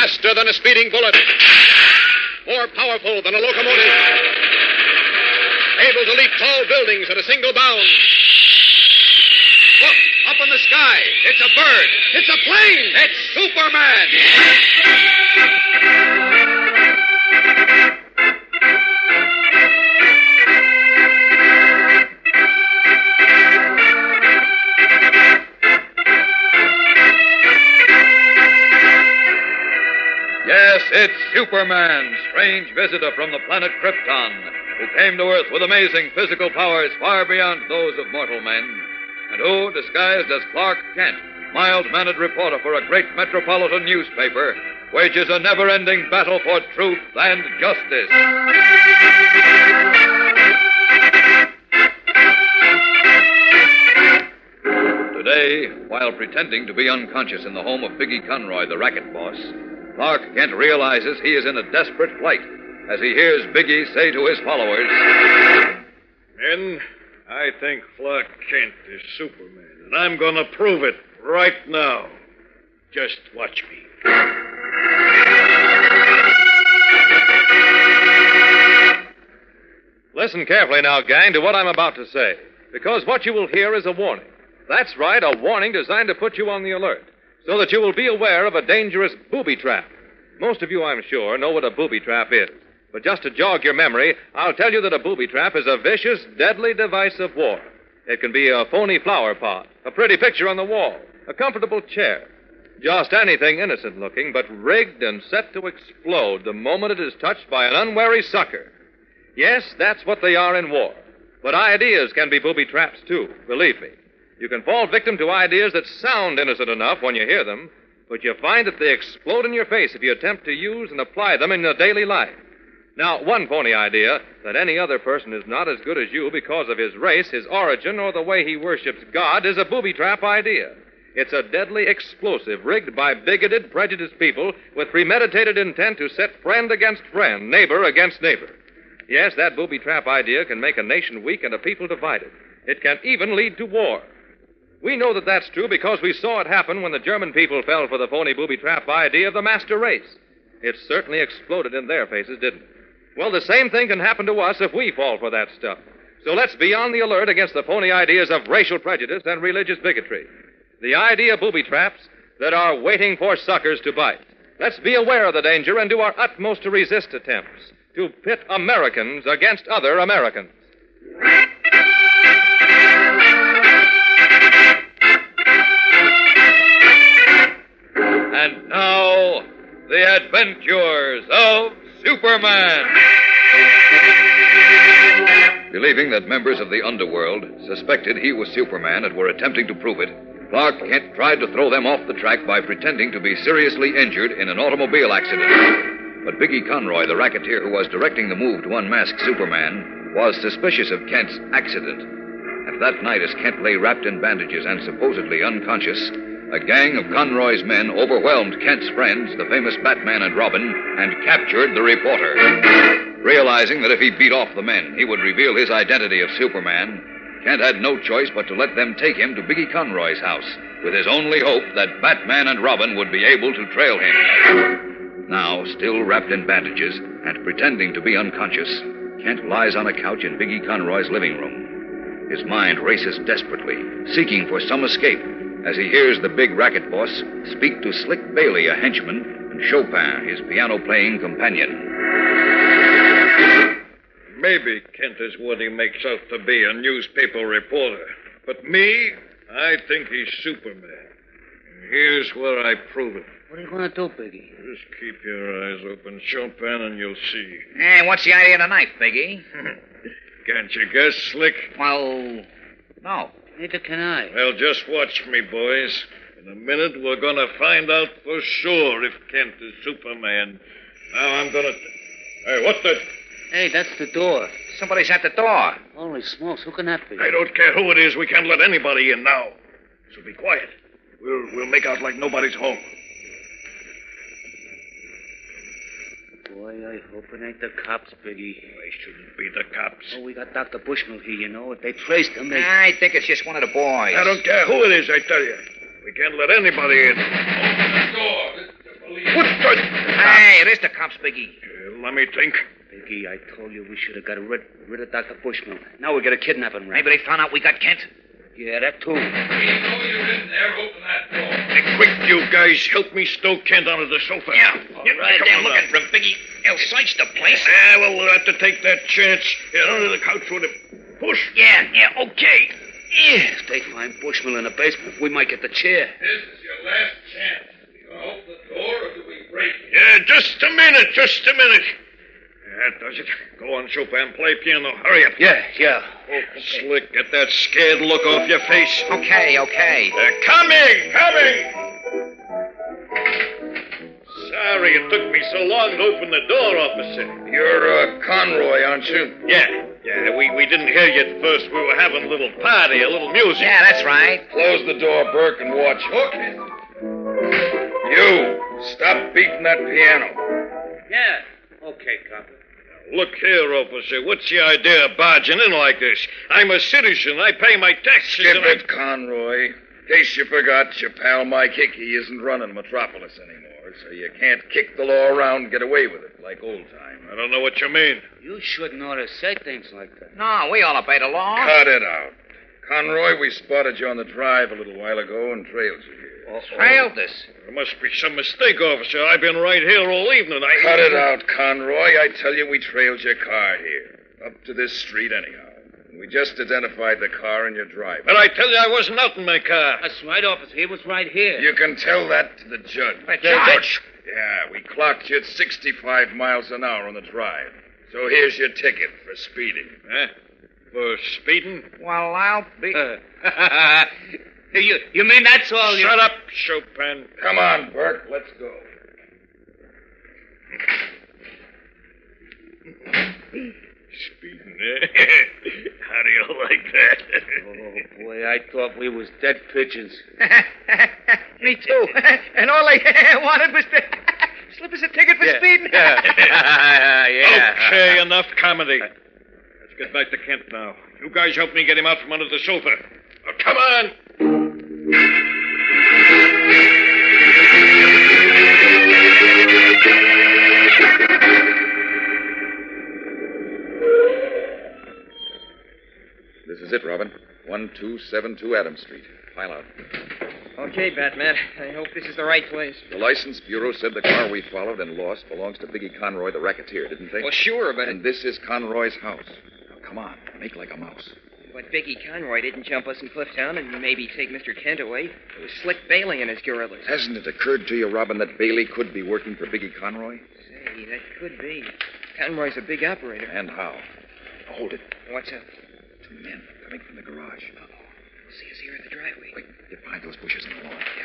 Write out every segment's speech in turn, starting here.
Faster than a speeding bullet. More powerful than a locomotive. Able to leap tall buildings at a single bound. Look, up in the sky. It's a bird. It's a plane. It's Superman. Yes, it's Superman, strange visitor from the planet Krypton, who came to Earth with amazing physical powers far beyond those of mortal men, and who, disguised as Clark Kent, mild-mannered reporter for a great metropolitan newspaper, wages a never-ending battle for truth and justice. Today, while pretending to be unconscious in the home of Biggie Conroy, the racket boss, Clark Kent realizes he is in a desperate plight as he hears Biggie say to his followers, Men, I think Clark Kent is Superman, and I'm going to prove it right now. Just watch me. Listen carefully now, gang, to what I'm about to say, because what you will hear is a warning. That's right, a warning designed to put you on the alert, so that you will be aware of a dangerous booby trap. Most of you, I'm sure, know what a booby trap is. But just to jog your memory, I'll tell you that a booby trap is a vicious, deadly device of war. It can be a phony flower pot, a pretty picture on the wall, a comfortable chair. Just anything innocent-looking, but rigged and set to explode the moment it is touched by an unwary sucker. Yes, that's what they are in war. But ideas can be booby traps, too, believe me. You can fall victim to ideas that sound innocent enough when you hear them, but you find that they explode in your face if you attempt to use and apply them in your daily life. Now, one phony idea, that any other person is not as good as you because of his race, his origin, or the way he worships God, is a booby trap idea. It's a deadly explosive rigged by bigoted, prejudiced people with premeditated intent to set friend against friend, neighbor against neighbor. Yes, that booby trap idea can make a nation weak and a people divided. It can even lead to war. We know that that's true because we saw it happen when the German people fell for the phony booby trap idea of the master race. It certainly exploded in their faces, didn't it? Well, the same thing can happen to us if we fall for that stuff. So let's be on the alert against the phony ideas of racial prejudice and religious bigotry. The idea booby traps that are waiting for suckers to bite. Let's be aware of the danger and do our utmost to resist attempts to pit Americans against other Americans. And now, the adventures of Superman. Believing that members of the underworld suspected he was Superman and were attempting to prove it, Clark Kent tried to throw them off the track by pretending to be seriously injured in an automobile accident. But Biggie Conroy, the racketeer who was directing the move to unmask Superman, was suspicious of Kent's accident. And that night, as Kent lay wrapped in bandages and supposedly unconscious, a gang of Conroy's men overwhelmed Kent's friends, the famous Batman and Robin, and captured the reporter. Realizing that if he beat off the men, he would reveal his identity of Superman, Kent had no choice but to let them take him to Biggie Conroy's house, with his only hope that Batman and Robin would be able to trail him. Now, still wrapped in bandages and pretending to be unconscious, Kent lies on a couch in Biggie Conroy's living room. His mind races desperately, seeking for some escape, as he hears the big racket boss speak to Slick Bailey, a henchman, and Chopin, his piano-playing companion. Maybe Kent is what he makes out to be, a newspaper reporter. But me, I think he's Superman. And here's where I prove it. What are you going to do, Biggie? Just keep your eyes open, Chopin, and you'll see. Hey, what's the idea of the knife, Biggie? Can't you guess, Slick? Well, no. Neither can I. Well, just watch me, boys. In a minute, we're going to find out for sure if Kent is Superman. Now I'm going to... Hey, what the... Hey, that's the door. Somebody's at the door. Holy smokes, who can that be? I don't care who it is. We can't let anybody in now. So be quiet. We'll make out like nobody's home. Boy, I hope it ain't the cops, Biggie. They shouldn't be the cops. Oh, we got Dr. Bushmill here, you know. If they traced him, they... I think it's just one of the boys. I don't care who it is, I tell you. We can't let anybody in. Open the door. This is the police. What the... Hey, it is the cops, Biggie. Let me think. Biggie, I told you we should have got rid of Dr. Bushmill. Now we got a kidnapping rap. Maybe they found out we got Kent. Yeah, that too. We know you're in there. Open that door. Hey, quick, you guys. Help me stow Kent onto the sofa. Yeah. All right, come they're on looking now. for Biggie. They'll search the place. Yeah, well, we'll have to take that chance. Get under the couch with him. Push. Yeah, okay. If they find Bushmill in the basement, we might get the chair. This is your last chance. Do you open the door or do we break it? Yeah, just a minute. That does it. Go on, Super, and play piano. Hurry up. Yeah. Slick, get that scared look off your face. Okay. They're coming. Sorry it took me so long to open the door, officer. You're Conroy, aren't you? Yeah, we didn't hear you at first. We were having a little party, a little music. Yeah, that's right. Close the door, Burke, and watch. Okay. You, stop beating that piano. Yeah. Okay, copper. Look here, officer. What's the idea of barging in like this? I'm a citizen. I pay my taxes. Skip and it, Conroy. In case you forgot, your pal Mike Hickey isn't running Metropolis anymore, so you can't kick the law around and get away with it like old time. I don't know what you mean. You shouldn't ought to say things like that. No, we all obey the law. Cut it out. Conroy, we spotted you on the drive a little while ago and trailed you here. Trailed us. There must be some mistake, officer. I've been right here all evening. Cut it out, Conroy. I tell you, we trailed your car here. Up to this street, anyhow. And we just identified the car in your driveway. But I tell you, I wasn't out in my car. That's right, officer. He was right here. You can tell that to the judge. The judge? Yeah, we clocked you at 65 miles an hour on the drive. So here's your ticket for speeding. Huh? For speeding? Well, I'll be... You mean that's all you... Shut up, Chopin. Come on, Burke. Let's go. Speeding, eh? How do you like that? Oh, boy, I thought we was dead pigeons. Me too. And all I wanted was to slip us a ticket for speeding. Yeah. Okay, enough comedy. Let's get back to Kent now. You guys help me get him out from under the sofa. Oh, come on. This is it, Robin. 1272 Adams Street. File out. Okay, Batman. I hope this is the right place. The license bureau said the car we followed and lost belongs to Biggie Conroy, the racketeer, didn't they? Well, sure, but... And this is Conroy's house. Now, come on. Make like a mouse. But Biggie Conroy didn't jump us in Clifftown and maybe take Mr. Kent away. It was Slick Bailey and his guerrillas. Hasn't it occurred to you, Robin, that Bailey could be working for Biggie Conroy? Say, that could be. Conroy's a big operator. And how? Hold it. What's up? Two men coming from the garage. See us here in the driveway. Wait, get behind those bushes in the lawn. Yep.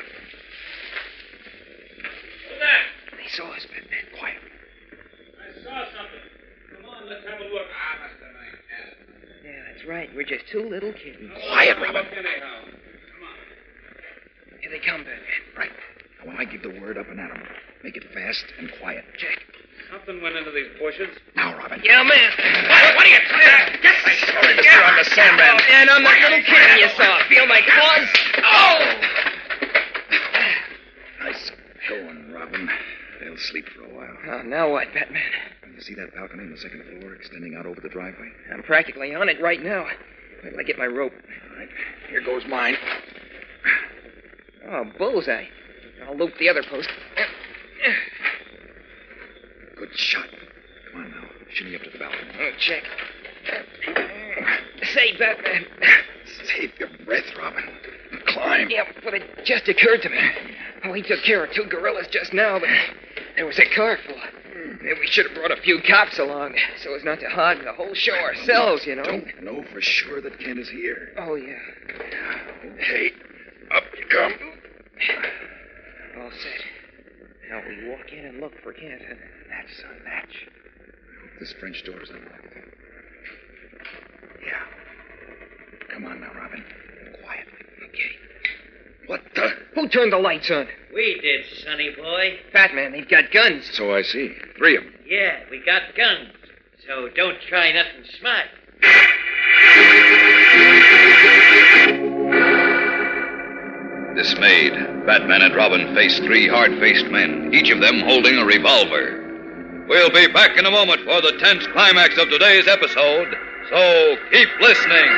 What's that? They saw us, Batman. Quiet. I saw something. Come on, let's have a look. Yeah, that's right. We're just two little kittens. Quiet, Robin. Look anyhow. Come on. Here they come, Batman. Right. Now, when I give the word up and at 'em, make it fast and quiet. Jack. Something went into these bushes. Now, Robin. Yeah, man. What are you trying to... Sorry, mister, I'm the Sandman. And I'm that little kitten you saw. Feel my claws? Oh! Nice going, Robin. They'll sleep for a while. Oh, now what, Batman? You see that balcony on the second floor extending out over the driveway? I'm practically on it right now. Wait till I get my rope. All right. Here goes mine. Oh, bullseye. I'll loop the other post. Good shot. Come on now. Shimmy up to the balcony. Oh, check. Say, Batman. Save your breath, Robin. Climb. Yeah, but it just occurred to me. Oh, we took care of two gorillas just now, but there was a car full. Maybe we should have brought a few cops along so as not to hog the whole show ourselves, you know. Don't know for sure that Kent is here. Oh, yeah. Okay. Up you come. All set. Now we walk in and look for Kent. That's a match. I hope this French door is unlocked. Yeah. Come on now, Robin. Quiet. Okay. What the? Who turned the lights on? We did, sonny boy. Batman, they've got guns. So I see. 3 of them. Yeah, we got guns. So don't try nothing smart. Dismayed, Batman and Robin face three hard-faced men, each of them holding a revolver. We'll be back in a moment for the tense climax of today's episode, so keep listening.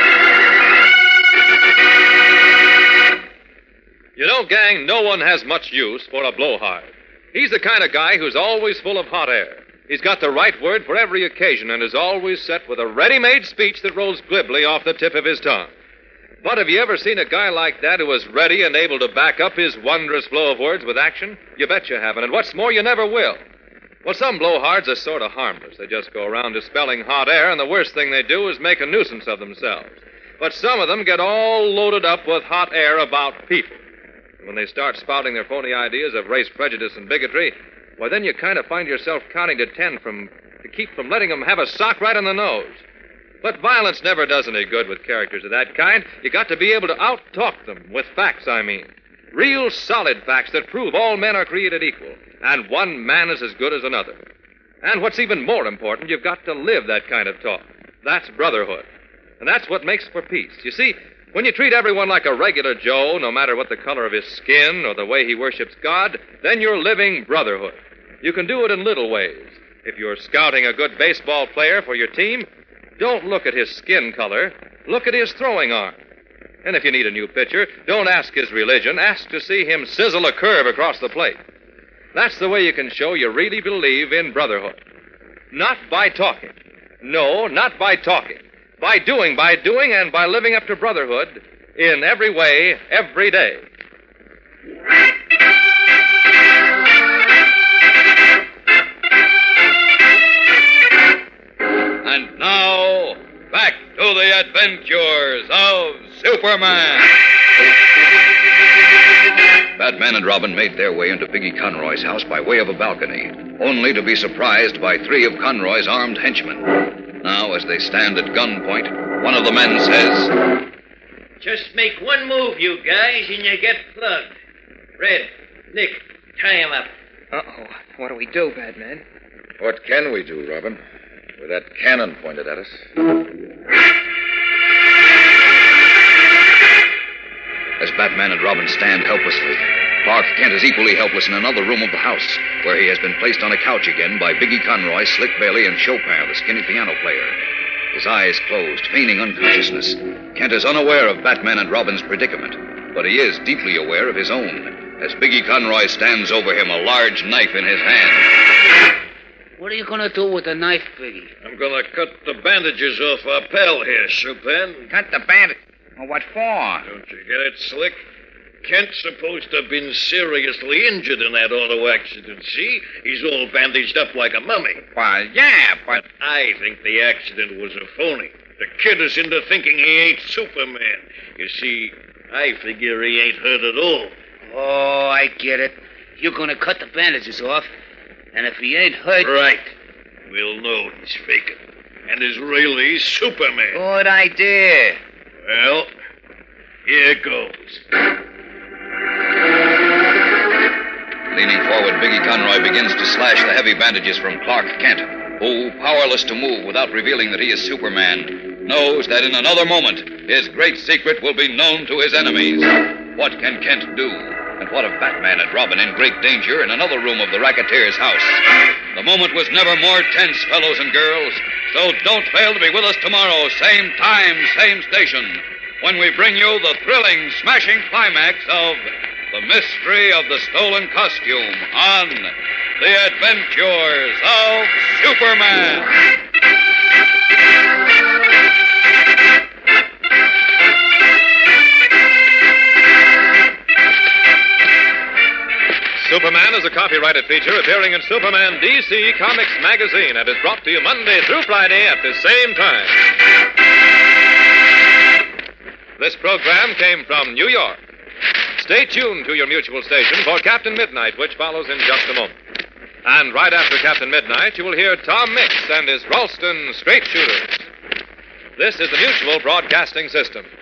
You know, gang, no one has much use for a blowhard. He's the kind of guy who's always full of hot air. He's got the right word for every occasion and is always set with a ready-made speech that rolls glibly off the tip of his tongue. But have you ever seen a guy like that who is ready and able to back up his wondrous flow of words with action? You bet you haven't, and what's more, you never will. Well, some blowhards are sort of harmless. They just go around dispelling hot air, and the worst thing they do is make a nuisance of themselves. But some of them get all loaded up with hot air about people. And when they start spouting their phony ideas of race prejudice and bigotry, well, then you kind of find yourself counting to 10 to keep from letting them have a sock right in the nose. But violence never does any good with characters of that kind. You got to be able to out-talk them, with facts, I mean. Real solid facts that prove all men are created equal, and one man is as good as another. And what's even more important, you've got to live that kind of talk. That's brotherhood. And that's what makes for peace. You see, when you treat everyone like a regular Joe, no matter what the color of his skin or the way he worships God, then you're living brotherhood. You can do it in little ways. If you're scouting a good baseball player for your team, don't look at his skin color. Look at his throwing arm. And if you need a new pitcher, don't ask his religion. Ask to see him sizzle a curve across the plate. That's the way you can show you really believe in brotherhood. Not by talking. No, not by talking. By doing, and by living up to brotherhood in every way, every day. And now, back to the adventures of Superman. Batman and Robin made their way into Biggie Conroy's house by way of a balcony, only to be surprised by three of Conroy's armed henchmen. Now, as they stand at gunpoint, one of the men says, Just make one move, you guys, and you get plugged. Red, Nick, tie him up. Uh-oh. What do we do, Batman? What can we do, Robin? With that cannon pointed at us. As Batman and Robin stand helplessly, Clark Kent is equally helpless in another room of the house, where he has been placed on a couch again by Biggie Conroy, Slick Bailey, and Chopin, the skinny piano player. His eyes closed, feigning unconsciousness. Kent is unaware of Batman and Robin's predicament, but he is deeply aware of his own, as Biggie Conroy stands over him, a large knife in his hand. What are you going to do with the knife, Biggie? I'm going to cut the bandages off our pal here, Chopin. Cut the bandit. Well, what for? Don't you get it, Slick? Kent's supposed to have been seriously injured in that auto accident, see? He's all bandaged up like a mummy. Well, yeah, but... I think the accident was a phony. The kid is into thinking he ain't Superman. You see, I figure he ain't hurt at all. Oh, I get it. You're going to cut the bandages off, and if he ain't hurt... Right. We'll know he's faking. And is really Superman. Good idea. Well, here goes. Leaning forward, Biggie Conroy begins to slash the heavy bandages from Clark Kent, who, powerless to move without revealing that he is Superman, knows that in another moment his great secret will be known to his enemies. What can Kent do? And what of Batman and Robin in great danger in another room of the racketeer's house? The moment was never more tense, fellows and girls, so don't fail to be with us tomorrow, same time, same station, when we bring you the thrilling, smashing climax of The Mystery of the Stolen Costume on The Adventures of Superman. Superman is a copyrighted feature appearing in Superman DC Comics magazine and is brought to you Monday through Friday at the same time. This program came from New York. Stay tuned to your mutual station for Captain Midnight, which follows in just a moment. And right after Captain Midnight, you will hear Tom Mix and his Ralston Straight Shooters. This is the Mutual Broadcasting System.